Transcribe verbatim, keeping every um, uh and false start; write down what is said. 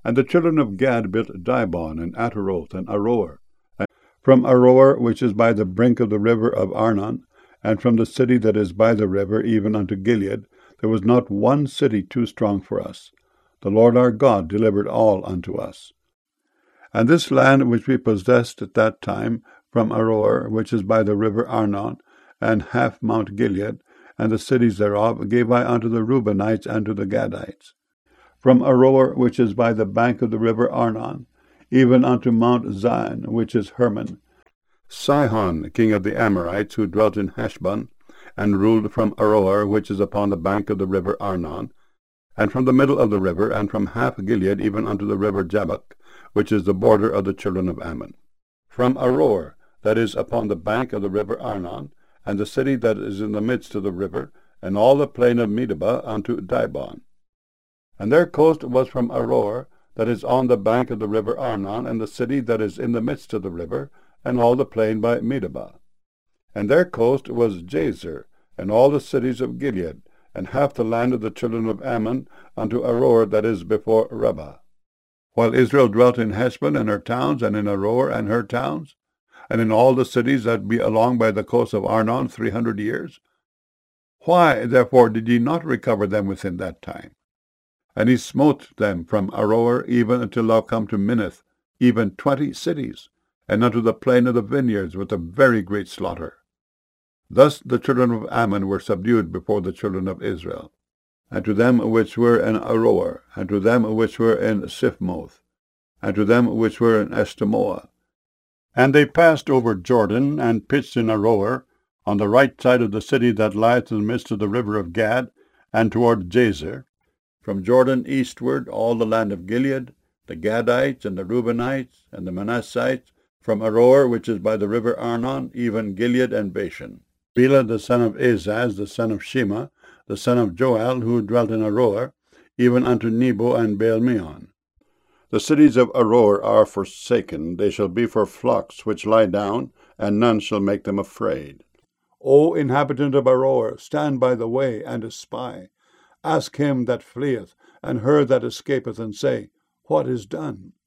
And the children of Gad built Dibon, and Ataroth, and Aroer. And from Aroer, which is by the brink of the river of Arnon, and from the city that is by the river, even unto Gilead, there was not one city too strong for us. The Lord our God delivered all unto us. And this land which we possessed at that time, from Aroer, which is by the river Arnon, and half Mount Gilead, and the cities thereof, gave I unto the Reubenites and to the Gadites. From Aroer, which is by the bank of the river Arnon, even unto Mount Zion, which is Hermon, Sihon, king of the Amorites, who dwelt in Heshbon, and ruled from Aroer, which is upon the bank of the river Arnon, and from the middle of the river, and from half Gilead, even unto the river Jabbok, which is the border of the children of Ammon. From Aroer, that is upon the bank of the river Arnon, and the city that is in the midst of the river, and all the plain of Medeba, unto Dibon. And their coast was from Aroer, that is on the bank of the river Arnon, and the city that is in the midst of the river, and all the plain by Medeba. And their coast was Jazer, and all the cities of Gilead, and half the land of the children of Ammon, unto Aroer that is before Rabbah. While Israel dwelt in Heshbon and her towns, and in Aroer and her towns, and in all the cities that be along by the coast of Arnon three hundred years. Why, therefore, did ye not recover them within that time? And he smote them from Aroer even until thou come to Minnith, even twenty cities, and unto the plain of the vineyards with a very great slaughter. Thus the children of Ammon were subdued before the children of Israel, and to them which were in Aroer, and to them which were in Siphmoth, and to them which were in Eshtemoa. And they passed over Jordan, and pitched in Aroer, on the right side of the city that lieth in the midst of the river of Gad, and toward Jazer, from Jordan eastward all the land of Gilead, the Gadites, and the Reubenites, and the Manassites, from Aroer, which is by the river Arnon, even Gilead and Bashan. Bela the son of Azaz, the son of Shema, the son of Joel, who dwelt in Aroer, even unto Nebo and Baal-meon. The cities of Aroer are forsaken, they shall be for flocks which lie down, and none shall make them afraid. O inhabitant of Aroer, stand by the way, and espy. Ask him that fleeth, and her that escapeth, and say, What is done?